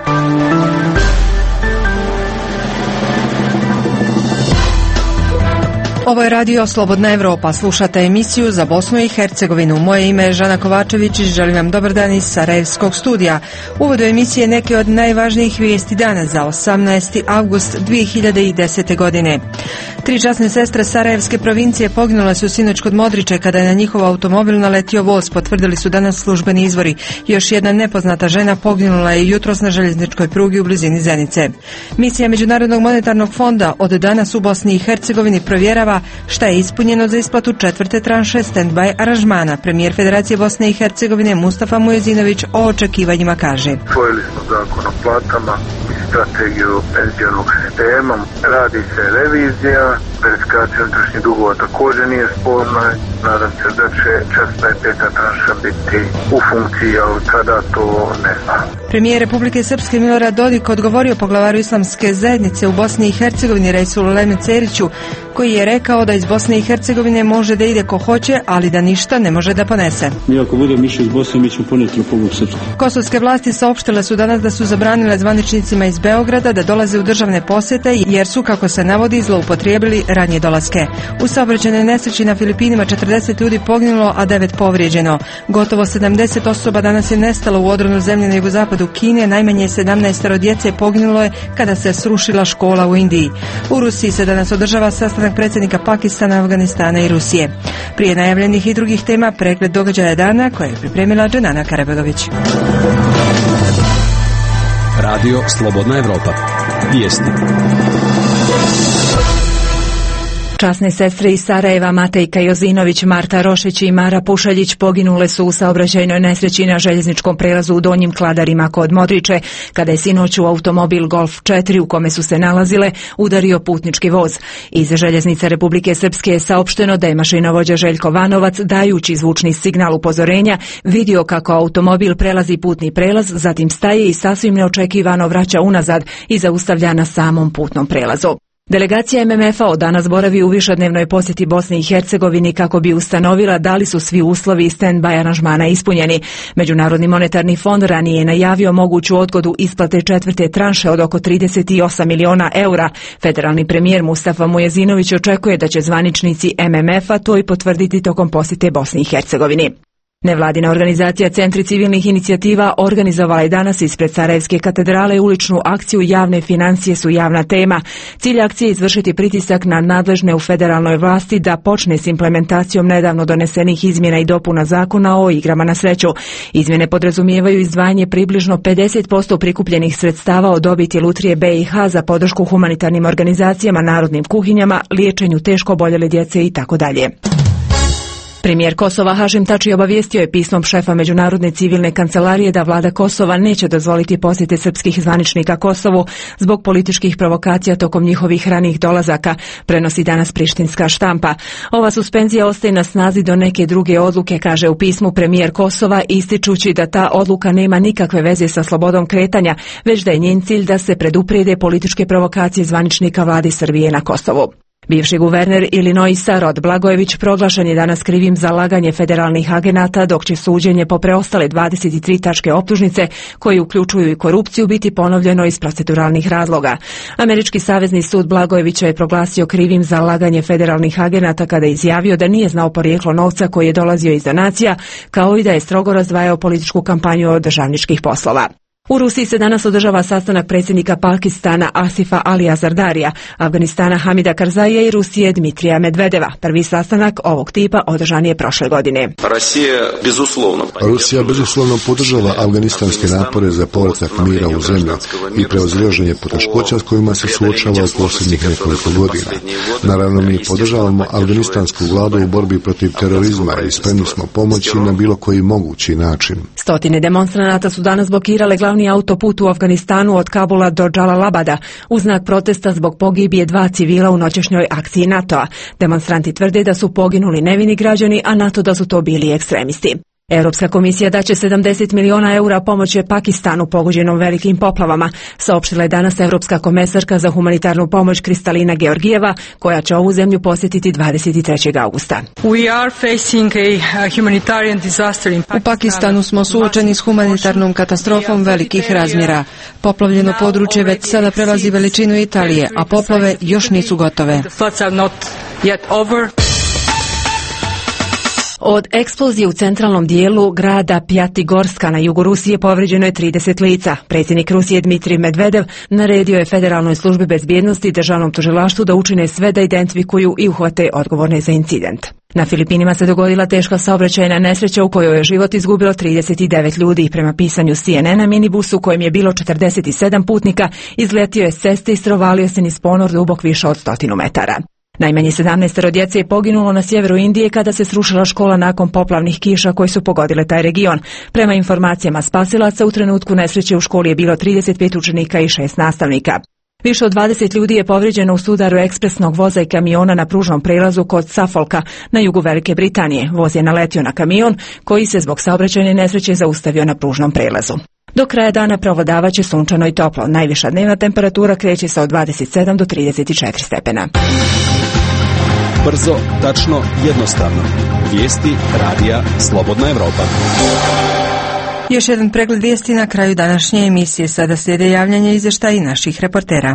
Ovo je radio Slobodna Evropa. Slušate emisiju za Bosnu i Hercegovinu. Moje ime je Žana Kovačević i želim vam dobar dan iz Sarajevskog studija. U uvodu emisije neke od najvažnijih vijesti danas za 18. avgust 2010. godine. 3 časne sestre Sarajevske provincije poginule su sinoć kod Modriče kada je na njihov automobil naletio voz, potvrdili su danas službeni izvori. Još jedna nepoznata žena poginula je jutros na željezničkoj prugi u blizini Zenice. Misija Međunarodnog monetarnog fonda od danas u Bosni i Hercegovini provjerava šta je ispunjeno za isplatu 4. tranše stand-by aranžmana. Premijer Federacije Bosne i Hercegovine Mustafa Mujezinović o očekivanjima kaže: Usvojili smo zakon o platama i strategiju penzionog sistema. Radi se revizija, verifikacija unutrašnjih dugova također nije sporna. Nadam se da će 4. i 5. tranša biti u funkciji, ali kada to ne znam. Premijer Republike Srpske Milorad Dodik odgovorio poglavaru islamske zajednice u Bosni i Hercegovini Rejsululemu Ceriću, koji je rekao da iz Bosne i Hercegovine može da ide ko hoće, ali da ništa ne može da ponese. Mi ako budemo išli iz Bosne, mi ćemo poneti Republiku Srpsku. Kosovske vlasti saopštile su danas da su zabranile zvaničnicima iz Beograda da dolaze u državne posjete jer su, kako se navodi, zloupotrijebili ranije dolaske. U saobraćajnoj nesreći na Filipinima 40 ljudi poginulo, a 9 povrijeđeno. Gotovo 70 osoba danas je nestalo u odronu zemlje na jugozapadu Kine, najmanje 17 djece poginulo je kada se srušila škola u Indiji. U Rusiji se danas održava sastanak predsjednika Pakistana, Afganistana i Rusije. Prije najavljenih i drugih tema pregled događaja dana koje je pripremila Dženana Karabegović. Radio Slobodna Evropa. Vijesti. Časne sestre iz Sarajeva Matejka Jozinović, Marta Rošić i Mara Pušaljić poginule su u saobraćajnoj nesreći na željezničkom prelazu u Donjim Kladarima kod Modriče, kada je sinoć u automobil Golf 4 u kome su se nalazile udario putnički voz. Iz željeznice Republike Srpske je saopšteno da je mašinovođa Željko Vanovac, dajući zvučni signal upozorenja, vidio kako automobil prelazi putni prelaz, zatim staje i sasvim neočekivano vraća unazad i zaustavlja na samom putnom prelazu. Delegacija MMF-a od danas boravi u višednevnoj posjeti Bosni i Hercegovini kako bi ustanovila da li su svi uslovi stand-by aranžmana ispunjeni. Međunarodni monetarni fond ranije je najavio moguću odgodu isplate 4. tranše od oko 38 miliona eura. Federalni premijer Mustafa Mujezinović očekuje da će zvaničnici MMF-a to i potvrditi tokom posjete Bosni i Hercegovini. Nevladina organizacija Centri civilnih inicijativa organizovala je danas ispred Sarajevske katedrale uličnu akciju Javne financije su javna tema. Cilj akcije je izvršiti pritisak na nadležne u federalnoj vlasti da počne s implementacijom nedavno donesenih izmjena i dopuna zakona o igrama na sreću. Izmjene podrazumijevaju izdvajanje približno 50% prikupljenih sredstava od dobiti Lutrije BiH za podršku humanitarnim organizacijama, narodnim kuhinjama, liječenju teško oboljele djece itd. Premijer Kosova Hašim Tači obavijestio je pismom šefa Međunarodne civilne kancelarije da vlada Kosova neće dozvoliti posjete srpskih zvaničnika Kosovu zbog političkih provokacija tokom njihovih ranijih dolazaka, prenosi danas prištinska štampa. Ova suspenzija ostaje na snazi do neke druge odluke, kaže u pismu premijer Kosova, ističući da ta odluka nema nikakve veze sa slobodom kretanja, već da je njen cilj da se preduprijede političke provokacije zvaničnika vlade Srbije na Kosovu. Bivši guverner Illinoisa Rod Blagojević proglašen je danas krivim za laganje federalnih agenata, dok će suđenje po preostale 23 tačke optužnice, koji uključuju i korupciju, biti ponovljeno iz proceduralnih razloga. Američki savezni sud Blagojevića je proglasio krivim za laganje federalnih agenata kada je izjavio da nije znao porijeklo novca koji je dolazio iz donacija, kao i da je strogo razdvajao političku kampanju od državničkih poslova. U Rusiji se danas održava sastanak predsjednika Pakistana Asifa Alija Zardarija, Afganistana Hamida Karzaija i Rusije Dmitrija Medvedeva. Prvi sastanak ovog tipa održan je prošle godine. Rusija bezuslovno podržava afganistanske napore za povratak mira u zemlju i prevazilaženje poteškoća s kojima se suočava u posljednjih nekoliko godina. Naravno, mi podržavamo afganistansku vladu u borbi protiv terorizma i spremni smo pomoći na bilo koji mogući način. Stotine demonstranata su danas blokirale glavni autoput u Afganistanu od Kabula do Džalalabada u znak protesta zbog pogibije 2 civila u noćešnjoj akciji NATO-a. Demonstranti tvrde da su poginuli nevini građani, a NATO da su to bili ekstremisti. Europska komisija daće 70 miliona eura pomoći Pakistanu pogođenom velikim poplavama, saopštila je danas Europska komesarka za humanitarnu pomoć Kristalina Georgijeva, koja će ovu zemlju posjetiti 23. augusta. U Pakistanu smo suočeni s humanitarnom katastrofom velikih razmjera. Poplavljeno područje već sada prelazi veličinu Italije, a poplave još nisu gotove. Od eksplozije u centralnom dijelu grada Pjatigorska na jugu Rusije povrijeđeno je 30 lica. Predsjednik Rusije Dmitrij Medvedev naredio je Federalnoj službi bezbjednosti i državnom tužilaštvu da učine sve da identifikuju i uhvate odgovorne za incident. Na Filipinima se dogodila teška saobraćajna nesreća u kojoj je život izgubilo 39 ljudi. Prema pisanju CNN-a, minibus u kojem je bilo 47 putnika izletio je s ceste i strovalio se niz ponor dubok više od 100 metara. Najmanje 17 djece je poginulo na sjeveru Indije kada se srušila škola nakon poplavnih kiša koje su pogodile taj region. Prema informacijama spasilaca, u trenutku nesreće u školi je bilo 35 učenika i 6 nastavnika. Više od 20 ljudi je povrijeđeno u sudaru ekspresnog voza i kamiona na pružnom prelazu kod Suffolka na jugu Velike Britanije. Voz je naletio na kamion koji se zbog saobraćajne nesreće zaustavio na pružnom prelazu. Do kraja dana preovladavaće sunčano i toplo. Najviša dnevna temperatura kreće se od 27 do 34 stepena. Brzo, tačno, jednostavno. Vijesti radija Slobodna Evropa. Još jedan pregled vijesti na kraju današnje emisije. Sada slijede javljanje izvještaja i naših reportera.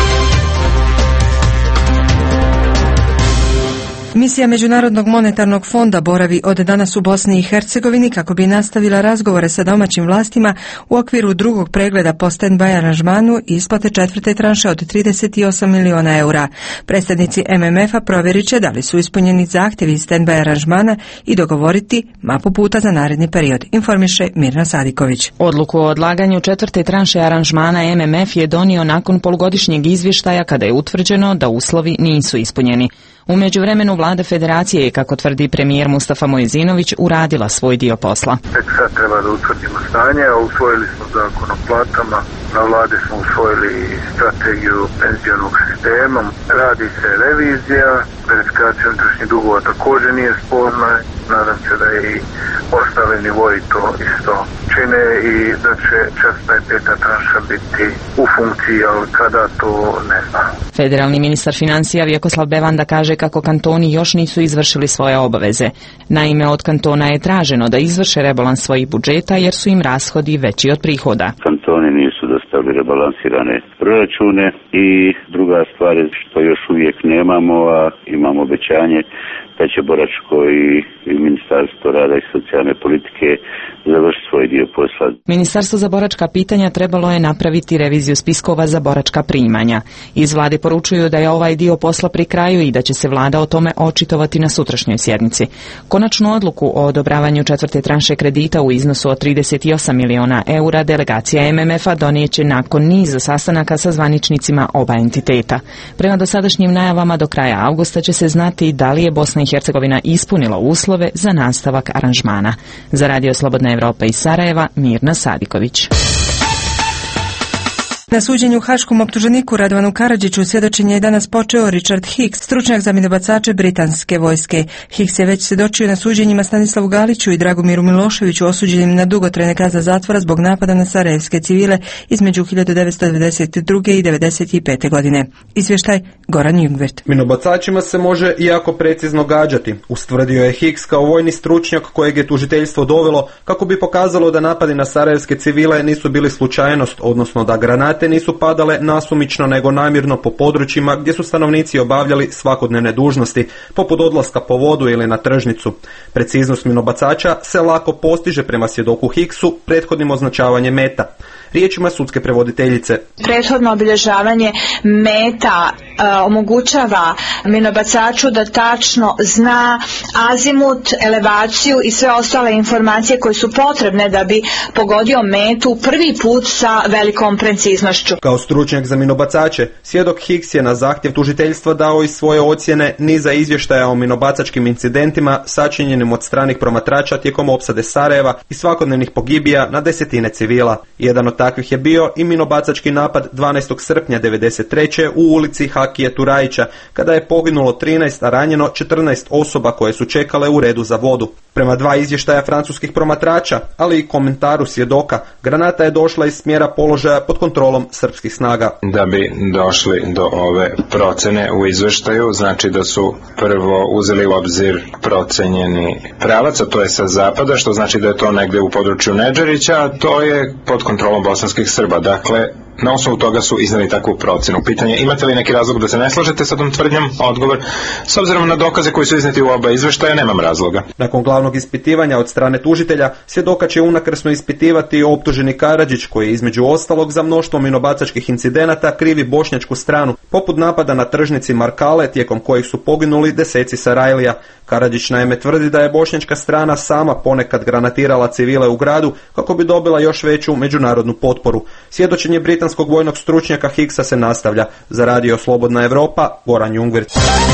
Misija Međunarodnog monetarnog fonda boravi od danas u Bosni i Hercegovini kako bi nastavila razgovore sa domaćim vlastima u okviru drugog pregleda po stand-by aranžmanu i isplate četvrte tranše od 38 miliona eura. Predstavnici MMF-a provjerit će da li su ispunjeni zahtjevi iz stand-by aranžmana i dogovoriti mapu puta za naredni period, informiše Mirna Sadiković. Odluku o odlaganju četvrte tranše aranžmana MMF je donio nakon polugodišnjeg izvještaja kada je utvrđeno da uslovi nisu ispunjeni. U međuvremenu vlada federacije je, kako tvrdi premijer Mustafa Mojezinović, uradila svoj dio posla. Tek sad treba da utvrdimo stanje, a usvojili smo zakon o platama, na vladi smo usvojili strategiju penzionog sistema, radi se revizija, verifikacija unutrašnjih dugova također nije sporna, nadam se da i ostali nivoji to isto čine i da će četvrta i peta tranša biti u funkciji, ali kada to ne znam. Federalni ministar financija Vjekoslav Bevanda kaže kako kantoni još nisu izvršili svoje obaveze. Naime, od kantona je traženo da izvrše rebalans svojih budžeta jer su im rashodi veći od prihoda. Kantoni nisu dostavili rebalansirane proračune i druga stvar je što još uvijek nemamo, a imamo obećanje da će Boračko i Ministarstvo rada i socijalne politike završiti svoj dio posla. Ministarstvo za boračka pitanja trebalo je napraviti reviziju spiskova za boračka primanja. Iz vlade poručuju da je ovaj dio posla pri kraju i da će se vlada o tome očitovati na sutrašnjoj sjednici. Konačnu odluku o odobravanju četvrte tranše kredita u iznosu od 38 miliona eura delegacija MMF-a donijeće nakon niza sastanaka sa zvaničnicima oba entiteta. Prema dosadašnjim najavama do kraja avgusta će se znati da li je Bosna i Hercegovina ispunila uslove za nastavak aranžmana. Za Radio Slobodna Evropa iz Sarajeva, Mirna Sadiković. Na suđenju haškom optuženiku Radovanu Karadžiću svjedočenje je danas počeo Richard Hicks, stručnjak za minobacače britanske vojske. Hicks je već svjedočio na suđenjima Stanislavu Galiću i Dragomiru Miloševiću osuđenim na dugotrajne kazne zatvora zbog napada na sarajevske civile između 1992. i 1995. godine. Izvještaj Goran Jungwirth. Minobacačima se može jako precizno gađati, ustvrdio je Hicks kao vojni stručnjak kojeg je tužiteljstvo dovelo kako bi pokazalo da napadi na sarajevske civile nisu bili slučajnost, odnosno da granate nisu padale nasumično nego namjerno po područjima gdje su stanovnici obavljali svakodnevne dužnosti, poput odlaska po vodu ili na tržnicu. Preciznost minobacača se lako postiže prema svjedoku Hicksu prethodnim označavanjem meta. Riječima sudske prevoditeljice. Prethodno obilježavanje meta omogućava minobacaču da tačno zna azimut, elevaciju i sve ostale informacije koje su potrebne da bi pogodio metu prvi put sa velikom preciznošću. Kao stručnjak za minobacače, svjedok Hicks je na zahtjev tužiteljstva dao i svoje ocjene niza izvještaja o minobacačkim incidentima sačinjenim od stranih promatrača tijekom opsade Sarajeva i svakodnevnih pogibija na desetine civila. Jedan od takvih je bio i minobacački napad 12. srpnja 1993. u ulici Akije Turajića, kada je poginulo 13, a ranjeno 14 osoba koje su čekale u redu za vodu. Prema 2 izvještaja francuskih promatrača, ali i komentaru svjedoka, granata je došla iz smjera položaja pod kontrolom srpskih snaga. Da bi došli do ove procene u izvještaju, znači da su prvo uzeli u obzir procenjeni pravac, a to je sa zapada, što znači da je to negdje u području Nedžerića, a to je pod kontrolom bosanskih Srba. Dakle, na osnovu toga su iznali takvu procjenu. Pitanje, imate li neki razlog da se ne slažete sa tom tvrdnjom? Odgovor, s obzirom na dokaze koji su izneti u oba izveštaja, nemam razloga. Nakon glavnog ispitivanja od strane tužitelja, svjedoka će unakrsno ispitivati optuženi Karadžić, koji između ostalog za mnoštvo minobacačkih incidenata krivi bošnjačku stranu, poput napada na tržnici Markale, tijekom kojih su poginuli deseci Sarajlija. Karadžić naime tvrdi da je bošnjačka strana sama ponekad granatirala civile u gradu kako bi dobila još veću međunarodnu potporu. Svjedočenje britanskog vojnog stručnjaka Higgsa se nastavlja. Za Radio Slobodna Evropa, Goran Jungvir.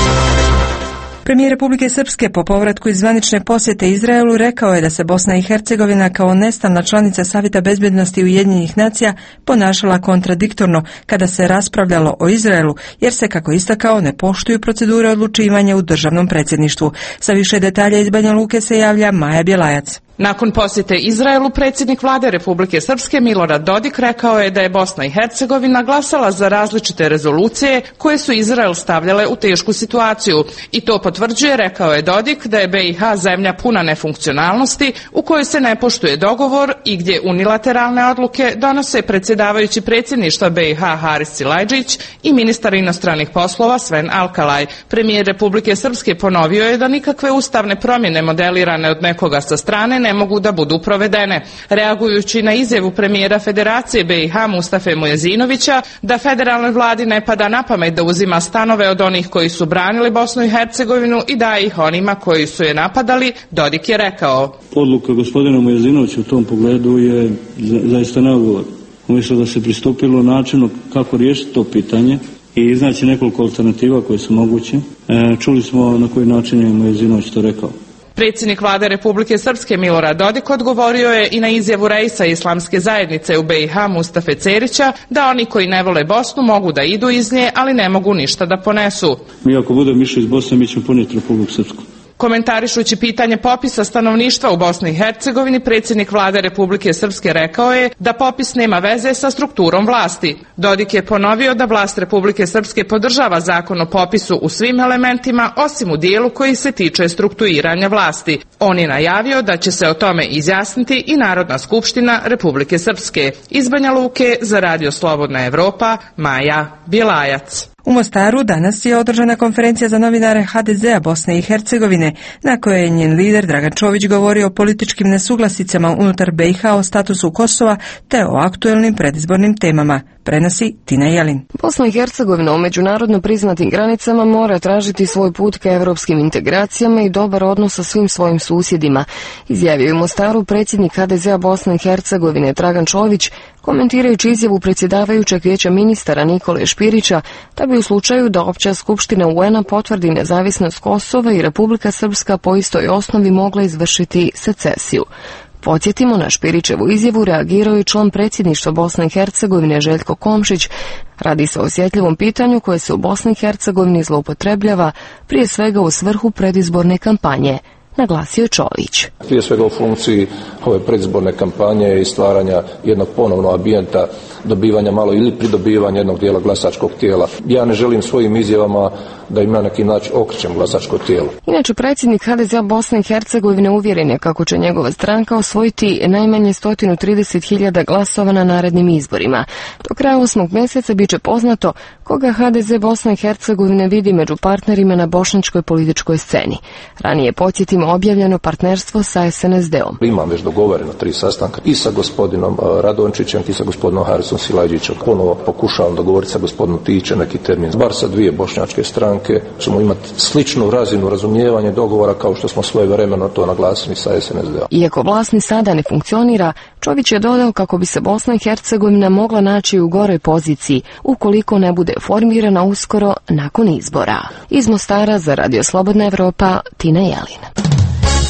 Premijer Republike Srpske po povratku iz zvanične posjete Izraelu rekao je da se Bosna i Hercegovina kao nestalna članica Savjeta bezbednosti Ujedinjenih nacija ponašala kontradiktorno kada se raspravljalo o Izraelu, jer se, kako istakao, ne poštuju procedure odlučivanja u državnom predsjedništvu. Sa više detalja iz Banja Luke se javlja Maja Bjelajac. Nakon posjete Izraelu, predsjednik vlade Republike Srpske Milorad Dodik rekao je da je Bosna i Hercegovina glasala za različite rezolucije koje su Izrael stavljale u tešku situaciju. I to potvrđuje, rekao je Dodik, da je BiH zemlja puna nefunkcionalnosti u kojoj se ne poštuje dogovor i gdje unilateralne odluke donose predsjedavajući predsjedništva BiH Haris Silajdžić i ministar inostranih poslova Sven Alkalaj. Premijer Republike Srpske ponovio je da nikakve ustavne promjene modelirane od nekoga sa strane ne mogu da budu provedene. Reagujući na izjavu premijera Federacije BiH Mustafe Mujezinovića da federalnoj vladi ne pada na pamet da uzima stanove od onih koji su branili Bosnu i Hercegovinu i daje ih onima koji su je napadali, Dodik je rekao. Odluka gospodina Mujezinovića u tom pogledu je zaista neodgovorna. Umjesto da se pristupilo načinu kako riješiti to pitanje i iznaći nekoliko alternativa koje su moguće, čuli smo na koji način je Mujezinović to rekao. Predsjednik vlade Republike Srpske Milorad Dodik odgovorio je i na izjavu reisa Islamske zajednice u BiH Mustafe Cerića da oni koji ne vole Bosnu mogu da idu iz nje, ali ne mogu ništa da ponesu. Mi ako budemo išli iz Bosne, mi ćemo ponijeti Republiku Srpsku. Komentarišući pitanje popisa stanovništva u Bosni i Hercegovini, predsjednik vlade Republike Srpske rekao je da popis nema veze sa strukturom vlasti. Dodik je ponovio da vlast Republike Srpske podržava zakon o popisu u svim elementima, osim u dijelu koji se tiče strukturiranja vlasti. On je najavio da će se o tome izjasniti i Narodna skupština Republike Srpske. Iz Banja Luke za Radio Slobodna Evropa, Maja Bjelajac. U Mostaru danas je održana konferencija za novinare HDZ-a Bosne i Hercegovine, na kojoj je njen lider Dragan Čović govorio o političkim nesuglasicama unutar BiH, o statusu Kosova te o aktuelnim predizbornim temama. Prenosi Tina Jelin. Bosna i Hercegovina u međunarodno priznatim granicama mora tražiti svoj put ka evropskim integracijama i dobar odnos sa svim svojim susjedima, izjavio je u Mostaru predsjednik HDZ-a Bosne i Hercegovine Dragan Čović, komentirajući izjavu predsjedavajućeg vijeća ministara Nikole Špirića da bi u slučaju da Opća skupština UN-a potvrdi nezavisnost Kosova i Republika Srpska po istoj osnovi mogla izvršiti secesiju. Podsjetimo, na Špirićevu izjavu reagirao i član predsjedništva Bosne i Hercegovine Željko Komšić. Radi se o osjetljivom pitanju koje se u Bosni i Hercegovini zloupotrebljava, prije svega u svrhu predizborne kampanje, naglasio Čović. Prije svega u funkciji ove predizborne kampanje i stvaranja jednog ponovnog ambijenta, dobivanja malo ili pridobivanja jednog dijela glasačkog tijela. Ja ne želim svojim izjavama da im na neki način okrećem glasačko tijelo. Inače, predsjednik HDZ-a Bosne i Hercegovine uvjeren je kako će njegova stranka osvojiti najmanje 130.000 glasova na narednim izborima. Do kraja 8. mjeseca biće poznato koga HDZ Bosne i Hercegovine vidi među partnerima na bošnjačkoj političkoj sceni. Ranije, podsjetimo, objavljeno partnerstvo sa SNSD-om. Imam već dogovoreno 3 sastanka i sa gospodinom Radončićem i sa gospodinom Harisom Silajdžićem. Ponovo pokušavam dogovoriti sa gospodinom Tićem neki termin. Bar sa 2 bošnjačke stranke ćemo imati sličnu razinu razumijevanja dogovora kao što smo svojevremeno to naglasili sa SNSD-om. Iako vlast ni sada ne funkcionira, Čović je dodao kako bi se Bosna i Hercegovina mogla naći u goroj poziciji ukoliko ne bude formirana uskoro nakon izbora. Iz Mostara za Radio Slobodna Evropa, Tina Jelin.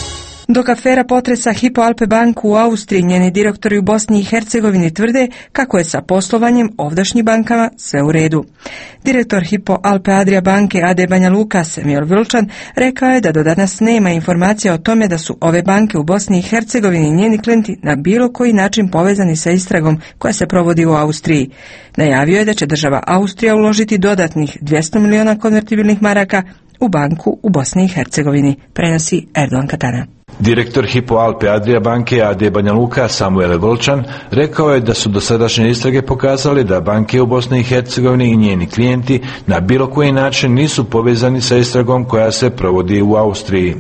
Dok afera potresa Hypo Alpe banku u Austriji, njeni direktori u Bosni i Hercegovini tvrde kako je sa poslovanjem ovdašnjih bankama sve u redu. Direktor Hypo Alpe Adria banke AD Banja Luka Semir Vilčan rekao je da do danas nema informacija o tome da su ove banke u Bosni i Hercegovini i njeni klijenti na bilo koji način povezani sa istragom koja se provodi u Austriji. Najavio je da će država Austrija uložiti dodatnih 200 miliona konvertibilnih maraka u banku u Bosni i Hercegovini, prenosi Erdogan Katana. Direktor Hypo Alpe Adria banke AD Banja Luka Samuel Volčan rekao je da su dosadašnje istrage pokazali da banke u Bosni i Hercegovini i njeni klijenti na bilo koji način nisu povezani sa istragom koja se provodi u Austriji.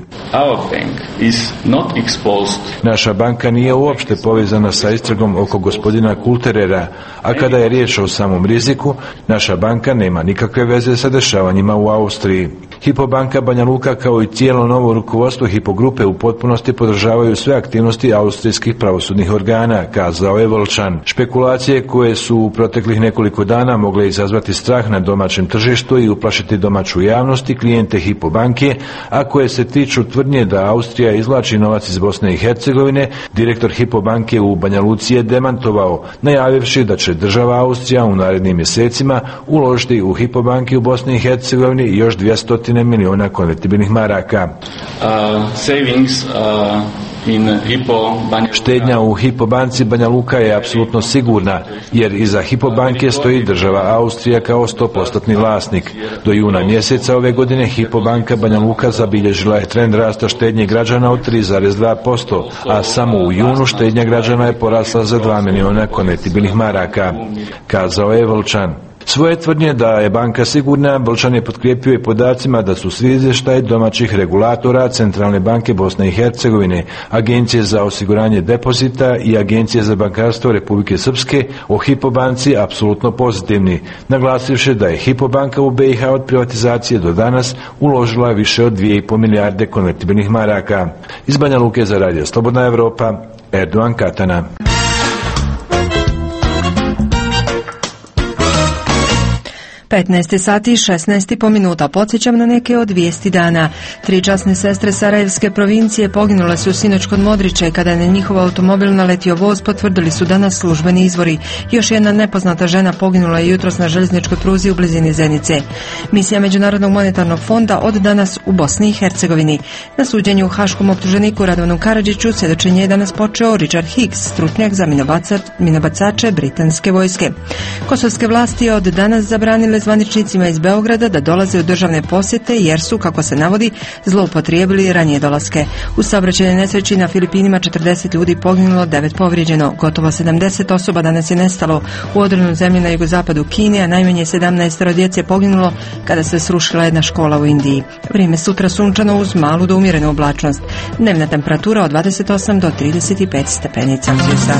Naša banka nije uopšte povezana sa istragom oko gospodina Kulterera, a kada je riječ o samom riziku, naša banka nema nikakve veze sa dešavanjima u Austriji. Hypo banka Banja Luka kao i cijelo novo rukovodstvo Hypo grupe u potpunosti podržavaju sve aktivnosti austrijskih pravosudnih organa, kazao je Volčan. Špekulacije koje su u proteklih nekoliko dana mogle izazvati strah na domaćem tržištu i uplašiti domaću javnost i klijente Hypo banke, a koje se tiču tvrdnje da Austrija izvlači novac iz Bosne i Hercegovine, direktor Hypo banke u Banja Luci je demantovao, najavivši da će država Austrija u narednim mjesecima uložiti u Hypo banke u Bosni i Hercegovini još 200 miliona konvertibilnih maraka. Štednja u Hypo banci Banja Luka je apsolutno sigurna, jer iza Hypo banke stoji država Austrija kao 100% vlasnik. Do juna mjeseca ove godine Hypo banka Banja Luka zabilježila je trend rasta štednje građana od 3,2%, a samo u junu štednja građana je porasla za 2 miliona konvertibilnih maraka, kazao je Volčan. Svoje tvrdnje da je banka sigurna, Volčan je potkrijepio i podacima da su svi izvještaji domaćih regulatora Centralne banke Bosne i Hercegovine, Agencije za osiguranje depozita i Agencije za bankarstvo Republike Srpske o Hypo banci apsolutno pozitivni, naglasivši da je Hypo banka u BiH od privatizacije do danas uložila više od 2,5 milijarde konvertibilnih maraka. Iz Banja Luke za Radio Slobodna Evropa, Erdogan Katana. 15 sati i 16 po minuta. Podsjećam na neke od vijesti dana. 3 časne sestre Sarajevske provincije poginule su sinoć kod Modriče kada je na njihov automobil naletio voz, potvrdili su danas službeni izvori. Još jedna nepoznata žena poginula je jutros na željezničkoj pruzi u blizini Zenice. Misija Međunarodnog monetarnog fonda od danas u Bosni i Hercegovini. Na suđenju u haškom optuženiku Radovanu Karadžiću svjedočenje je danas počeo Richard Hicks, stručnjak za minobacače britanske vojske. Kosovske vlasti od danas zabranile zvaničnicima iz Beograda da dolaze u državne posjete jer su, kako se navodi, zloupotrijebili ranije dolaske. U saobraćajnoj nesreći na Filipinima 40 ljudi poginulo, 9 povrijeđeno. Gotovo 70 osoba danas je nestalo u odronu zemlji na jugozapadu Kine, a najmanje 17 djece poginulo kada se srušila jedna škola u Indiji. Vrijeme sutra sunčano uz malu do umjerenu oblačnost. Dnevna temperatura od 28 do 35 stepeni Celzijusa.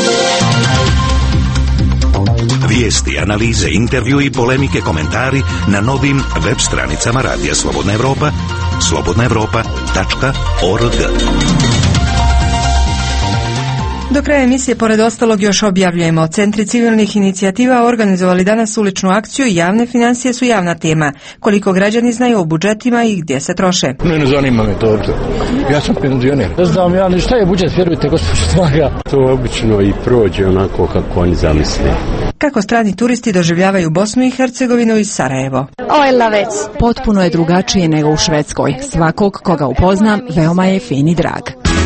Vijesti, analize, intervju i polemike, komentari na novim web stranicama Radija Slobodna Evropa, slobodnaevropa.org. Do kraja emisije, pored ostalog, još objavljujemo. Centri civilnih inicijativa organizovali danas uličnu akciju Javne financije su javna tema. Koliko građani znaju o budžetima i gdje se troše? Ne zanima me to. Ja sam penzioner. Ne znam ja ni šta je budžet, vjerujte gospođo Snaga. To obično i prođe onako kako oni zamisle. Kako strani turisti doživljavaju Bosnu i Hercegovinu i Sarajevo? Potpuno je drugačije nego u Švedskoj. Svakog koga upoznam veoma je fin i drag.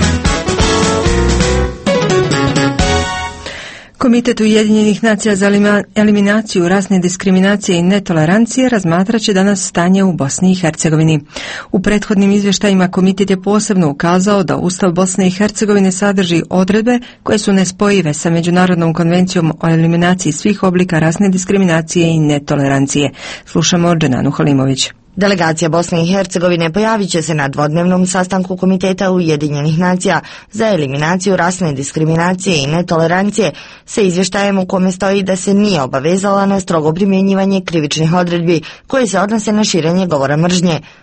Komitet Ujedinjenih nacija za eliminaciju rasne diskriminacije i netolerancije razmatrat će danas stanje u Bosni i Hercegovini. U prethodnim izvještajima komitet je posebno ukazao da Ustav Bosne i Hercegovine sadrži odredbe koje su nespojive sa Međunarodnom konvencijom o eliminaciji svih oblika rasne diskriminacije i netolerancije. Slušamo Dženanu Halimović. Delegacija Bosne i Hercegovine pojavit će se na dvodnevnom sastanku Komiteta Ujedinjenih nacija za eliminaciju rasne diskriminacije i netolerancije sa izvještajem u kome stoji da se nije obavezala na strogo primjenjivanje krivičnih odredbi koje se odnose na širenje govora mržnje.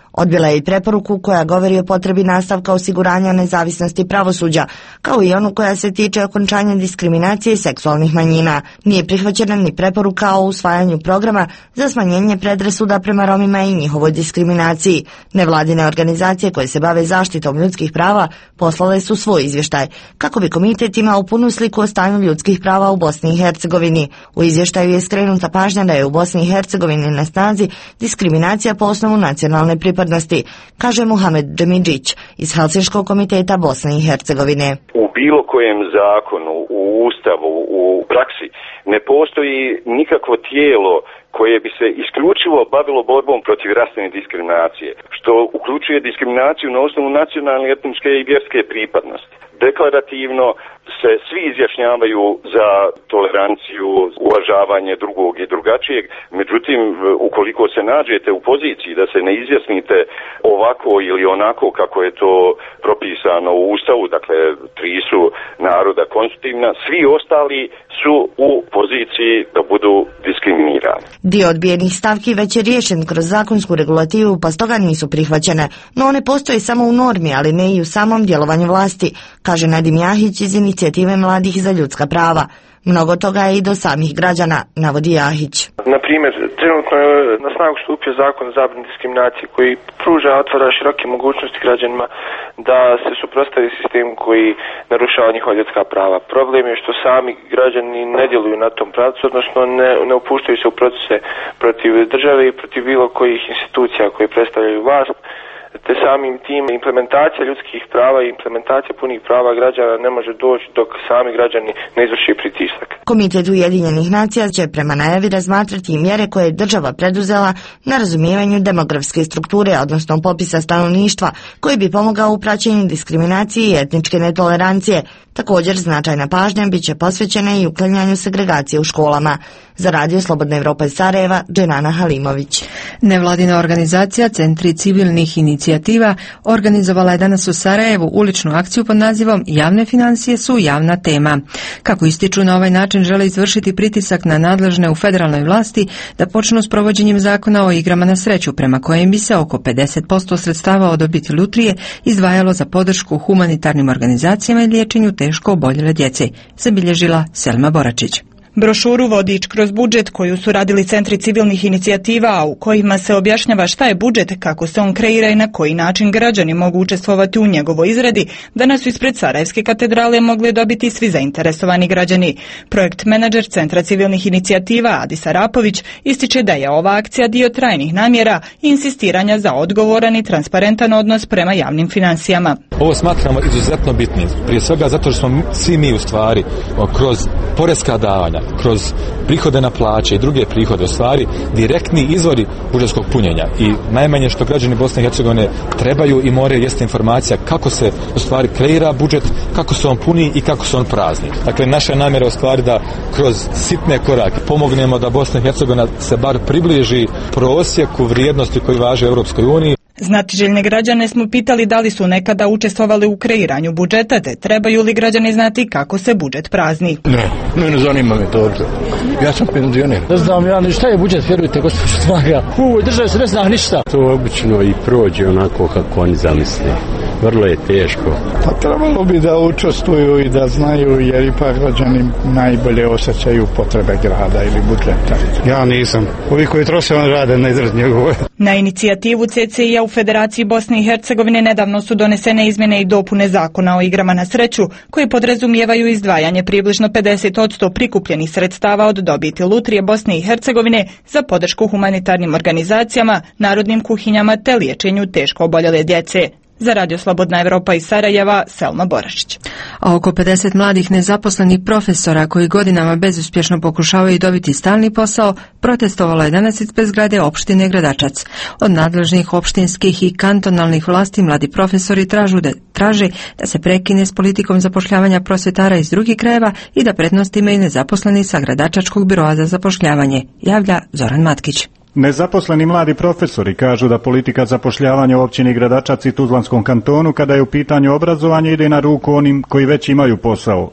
Odbila je i preporuku koja govori o potrebi nastavka osiguranja nezavisnosti pravosuđa, kao i onu koja se tiče okončanja diskriminacije seksualnih manjina. Nije prihvaćena ni preporuka o usvajanju programa za smanjenje predrasuda prema Romima i njihovoj diskriminaciji. Nevladine organizacije koje se bave zaštitom ljudskih prava poslale su svoj izvještaj, kako bi komitet imao punu sliku o stanju ljudskih prava u Bosni i Hercegovini. U izvještaju je skrenuta pažnja da je u Bosni i Hercegovini na snazi diskriminacija po osnovu nacionalne pripadnosti, kaže Muhamed Džemidžić iz Helsinškog komiteta Bosne i Hercegovine. U bilo kojem zakonu, u ustavu, u praksi ne postoji nikakvo tijelo koje bi se isključivo bavilo borbom protiv rasne diskriminacije, što uključuje diskriminaciju na osnovu nacionalne, etničke i vjerske pripadnosti. Deklarativno se svi izjašnjavaju za toleranciju, uvažavanje drugog i drugačijeg, međutim, ukoliko se nađete u poziciji da se ne izjasnite ovako ili onako kako je to propisano u Ustavu, dakle, 3 su naroda konstitutivna, svi ostali su u poziciji da budu diskriminirani. Dio odbijenih stavki već je riješen kroz zakonsku regulativu, pa stoga nisu prihvaćene, no one postoje samo u normi, ali ne i u samom djelovanju vlasti, kaže Nadim Jahić iz inicijative Mladih za ljudska prava. Mnogo toga je i do samih građana, navodi Jahić. Na primjer, trenutno je na snagu stupio zakon o zabrani diskriminacije koji pruža, otvara široke mogućnosti građanima da se suprotstavi sistemu koji narušava njihova ljudska prava. Problem je što sami građani ne djeluju na tom pravcu, odnosno ne upuštaju se u procese protiv države i protiv bilo kojih institucija koje predstavljaju vlast, te samim tim implementacija ljudskih prava i implementacija punih prava građana ne može doći dok sami građani ne izvrši pritisak. Komitet Ujedinjenih nacija će prema najavi razmatrati i mjere koje je država preduzela na razumijevanju demografske strukture, odnosno popisa stanovništva, koji bi pomogao u praćenju diskriminacije i etničke netolerancije. Također značajna pažnja bit će posvećena i uklanjanju segregacije u školama. Za Radio Slobodna Evropa iz Sarajeva, Dženana Halimović. Nevladina organizacija Centri civilnih inicijativa organizovala je danas u Sarajevu uličnu akciju pod nazivom Javne financije su javna tema. Kako ističu, na ovaj način žele izvršiti pritisak na nadležne u federalnoj vlasti da počnu s provođenjem zakona o igrama na sreću, prema kojem bi se oko 50% sredstava od dobiti lutrije izdvajalo za podršku humanitarnim organizacijama i liječenju teško oboljele djece, zabilježila Selma Boračić. Brošuru Vodič kroz budžet koju su radili centri civilnih inicijativa, a u kojima se objašnjava šta je budžet, kako se on kreira i na koji način građani mogu učestvovati u njegovoj izradi, danas su ispred Sarajevske katedrale mogli dobiti svi zainteresovani građani. Projekt menadžer Centra civilnih inicijativa Adis Arapović ističe da je ova akcija dio trajnih namjera i insistiranja za odgovoran i transparentan odnos prema javnim financijama. Ovo smatramo izuzetno bitnim, prije svega zato što smo svi mi u stvari kroz poreska davanja, kroz prihode na plaće i druge prihode u stvari direktni izvori budžetskog punjenja i najmanje što građani Bosne i Hercegovine trebaju i moraju jeste informacija kako se u stvari kreira budžet, kako se on puni i kako se on prazni. Dakle, naša namjera u stvari da kroz sitne korake pomognemo da Bosna i Hercegovina se bar približi prosjeku vrijednosti koji važe u Europskoj uniji. Znatiželjne građane smo pitali da li su nekada učestvovali u kreiranju budžeta, te trebaju li građani znati kako se budžet prazni. Ne zanima me to. Ja sam penzioner. Ne znam ja ni šta je budžet, vjerujte gospođo Snaga. U ovoj državi se ne zna ništa. To obično i prođe onako kako oni zamisle. Vrlo je teško. Pa trebalo bi da učestvuju i da znaju, jer ipak građani najbolje osjećaju potrebe grada ili budžeta. Ja nisam. Ovi koji troše on rade na izraz njegove. Na inicijativu CCI-a u Federaciji Bosne i Hercegovine nedavno su donesene izmjene i dopune zakona o igrama na sreću, koji podrazumijevaju izdvajanje približno 50% prikupljenih sredstava od dobiti lutrije Bosne i Hercegovine za podršku humanitarnim organizacijama, narodnim kuhinjama te liječenju teško oboljele djece. Za Radio Slobodna Evropa iz Sarajeva, Selma Borašić. A oko 50 mladih nezaposlenih profesora koji godinama bezuspješno pokušavaju dobiti stalni posao protestovalo je danas ispred zgrade opštine Gradačac. Od nadležnih opštinskih i kantonalnih vlasti mladi profesori traže da se prekine s politikom zapošljavanja prosvjetara iz drugih krajeva i da prednost imaju nezaposleni sa Gradačačkog biroa za zapošljavanje, javlja Zoran Matkić. Nezaposleni mladi profesori kažu da politika zapošljavanja u općini Gradačac i Tuzlanskom kantonu kada je u pitanju obrazovanje ide na ruku onim koji već imaju posao.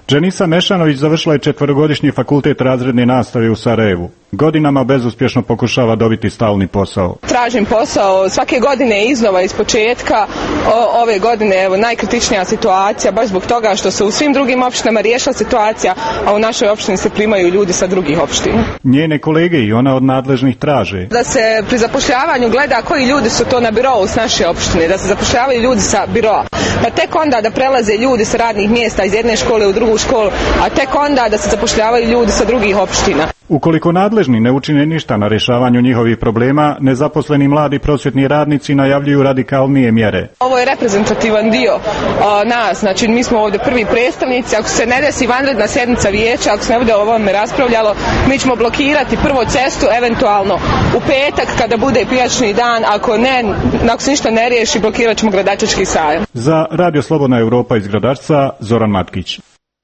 Dženisa Mešanović završila je 4-godišnji fakultet razredne nastave u Sarajevu. Godinama bezuspješno pokušava dobiti stalni posao. Tražim posao svake godine iznova iz početka. Ove godine evo najkritičnija situacija baš zbog toga što se u svim drugim opštinama riješila situacija, a u našoj opštini se primaju ljudi sa drugih opština. Njene kolege i ona od nadležnih traže da se pri zapošljavanju gleda koji ljudi su to na birou s naše opštine, da se zapošljavaju ljudi sa biroa. Pa tek onda da prelaze ljudi sa radnih mjesta iz jedne škole u drugu školu, a tek onda da se zapošljavaju ljudi sa drugih opština. Ukoliko nadležni ne učine ništa na rješavanju njihovih problema, nezaposleni mladi prosvjetni radnici najavljuju radikalnije mjere. Ovo je reprezentativan dio nas, znači mi smo ovdje prvi predstavnici, ako se ne desi vanredna sjednica vijeća, ako se ne bude o ovome raspravljalo, mi ćemo blokirati prvo cestu, eventualno u petak kada bude pijačni dan, ako se ništa ne riješi, blokirat ćemo Gradačački sajam. Za Radio Slobodna Europa iz Gradačca, Zoran Matkić.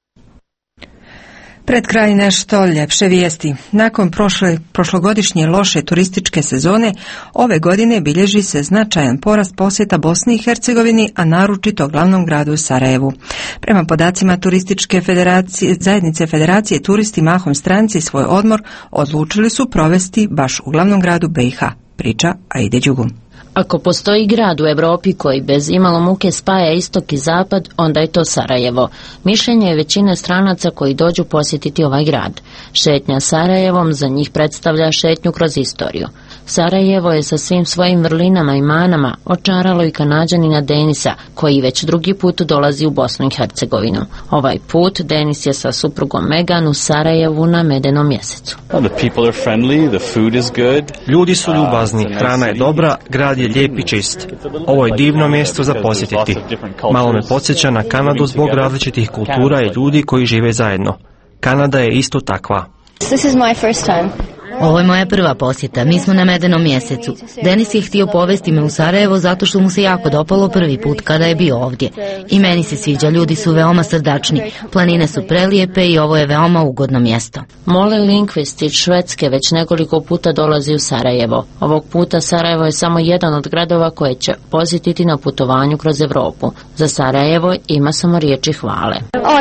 Pred kraj nešto ljepše vijesti. Nakon prošlogodišnje loše turističke sezone, ove godine bilježi se značajan porast posjeta Bosni i Hercegovini, a naročito glavnom gradu Sarajevu. Prema podacima turističke zajednice Federacije, turisti mahom stranci svoj odmor odlučili su provesti baš u glavnom gradu BiH, priča Aide Đugum. Ako postoji grad u Europi koji bez imalo muke spaja istok i zapad, onda je to Sarajevo. Mišljenje je većine stranaca koji dođu posjetiti ovaj grad. Šetnja Sarajevom za njih predstavlja šetnju kroz istoriju. Sarajevo je sa svim svojim vrlinama i manama očaralo i Kanađanina Denisa, koji već drugi put dolazi u Bosnu i Hercegovinu. Ovaj put Denis je sa suprugom Megan u Sarajevu na medenom mjesecu. Ljudi su ljubazni, hrana je dobra, grad je lijep i čist. Ovo je divno mjesto za posjetiti. Malo me podsjeća na Kanadu zbog različitih kultura i ljudi koji žive zajedno. Kanada je isto takva. Ovo je moja prva posjeta, mi smo na medenom mjesecu. Denis je htio povesti me u Sarajevo zato što mu se jako dopalo prvi put kada je bio ovdje. I meni se sviđa, ljudi su veoma srdačni, planine su prelijepe i ovo je veoma ugodno mjesto. Mole Lindqvist iz Švedske već nekoliko puta dolazi u Sarajevo. Ovog puta Sarajevo je samo jedan od gradova koje će posjetiti na putovanju kroz Europu. Za Sarajevo ima samo riječi hvale.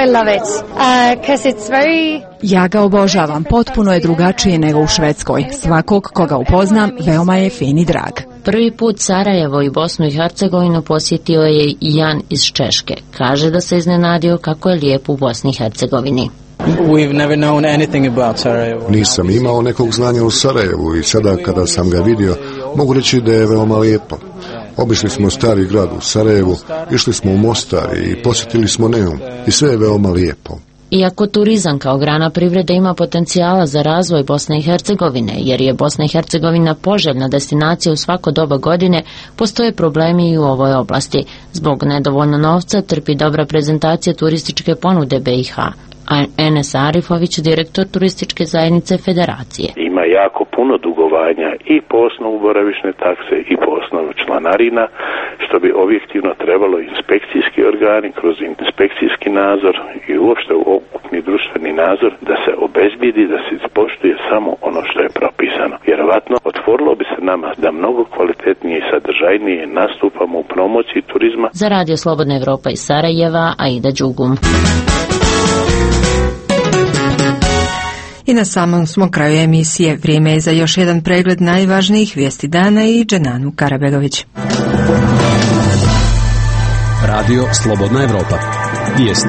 Ja ga obožavam, potpuno je drugačije nego u Švedskoj. Svakog koga upoznam, veoma je fin i drag. Prvi put Sarajevo i Bosnu i Hercegovinu posjetio je i Jan iz Češke. Kaže da se iznenadio kako je lijepo u Bosni i Hercegovini. Nisam imao nekog znanja u Sarajevu i sada kada sam ga vidio, mogu reći da je veoma lijepo. Obišli smo stari grad u Sarajevu, išli smo u Mostar i posjetili smo Neum i sve je veoma lijepo. Iako turizam kao grana privrede ima potencijala za razvoj Bosne i Hercegovine, jer je Bosna i Hercegovina poželjna destinacija u svako doba godine, postoje problemi i u ovoj oblasti. Zbog nedovoljno novca trpi dobra prezentacija turističke ponude BiH. Enes Arifović, direktor turističke zajednice Federacije. Ima jako puno dugovanja i po osnovu boravišne takse i po osnovu članarina, što bi objektivno trebalo inspekcijski organi kroz inspekcijski nadzor i uopšte ukupni društveni nadzor da se obezbijedi da se ispoštuje samo ono što je propisano. Vjerovatno otvorilo bi se nama da mnogo kvalitetnije i sadržajnije nastupamo u promociji turizma. Za Radio Slobodna Evropa iz Sarajeva, Aida Đugum. I na samom smo kraju emisije. Vrijeme je za još jedan pregled najvažnijih vijesti dana i Dženanu Karabegović. Radio Slobodna Evropa. Vijesti.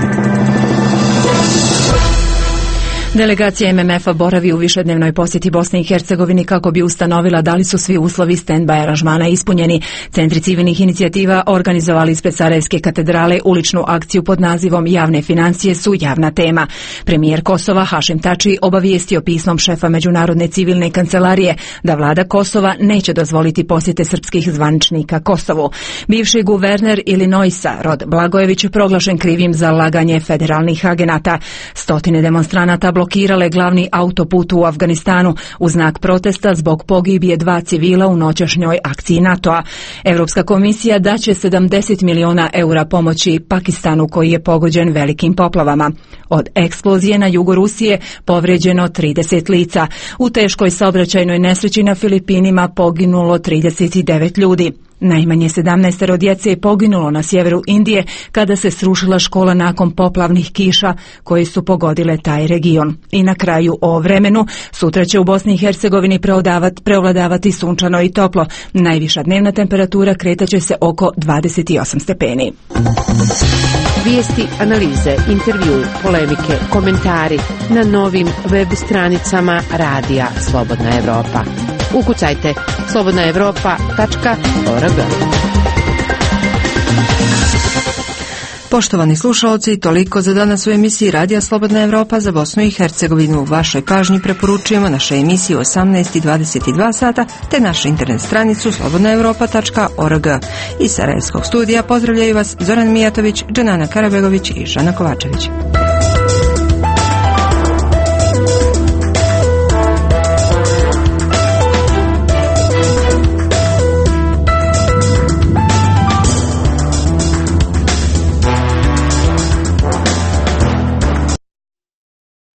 Delegacija MMF-a boravi u višednevnoj posjeti Bosni i Hercegovini kako bi ustanovila da li su svi uslovi stand-by aranžmana ispunjeni. Centri civilnih inicijativa organizovali ispred Sarajevske katedrale uličnu akciju pod nazivom Javne financije su javna tema. Premijer Kosova Hašim Tači obavijestio pismom šefa Međunarodne civilne kancelarije da vlada Kosova neće dozvoliti posjete srpskih zvaničnika Kosovu. Bivši guverner Illinoisa Rod Blagojević proglašen krivim za laganje federalnih agenata. Stotine demonstranata blokirale glavni autoput u Afganistanu u znak protesta zbog pogibije 2 civila u noćašnjoj akciji NATO-a. Europska komisija daće 70 miliona eura pomoći Pakistanu koji je pogođen velikim poplavama. Od eksplozije na jugu Rusije povrijeđeno 30 lica. U teškoj saobraćajnoj nesreći na Filipinima poginulo 39 ljudi. Najmanje 17 djece je poginulo na sjeveru Indije kada se srušila škola nakon poplavnih kiša koji su pogodile taj region. I na kraju o vremenu, sutra će u Bosni i Hercegovini preovladavati sunčano i toplo. Najviša dnevna temperatura kretaće se oko 28 stepeni. Vijesti, analize, intervju, polemike, komentari na novim web stranicama Radija Slobodna Evropa. Ukucajte slobodnaevropa.org. Poštovani slušalci, toliko za danas u emisiji Radija Slobodna Evropa za Bosnu i Hercegovinu. U vašoj pažnji preporučujemo naše emisije u 18 i 22 sata te našu internet stranicu slobodnaevropa.org. Iz Sarajevskog studija pozdravljaju vas Zoran Mijatović, Džanana Karabegović i Žana Kovačević.